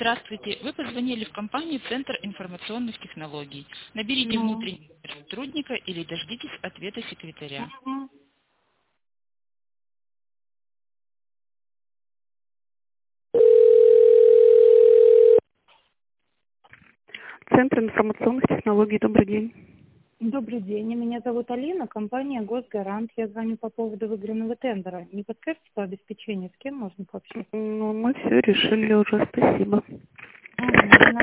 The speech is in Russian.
Здравствуйте. Вы позвонили в компанию «Центр информационных технологий». Наберите внутреннего сотрудника или дождитесь ответа секретаря. Мгм. Центр информационных технологий. Добрый день. Добрый день. Меня зовут Алина, компания «Госгарант». Я звоню по поводу выигранного тендера. Не подскажете по обеспечению, с кем можно пообщаться? Ну, мы все решили уже. Спасибо. Мгм.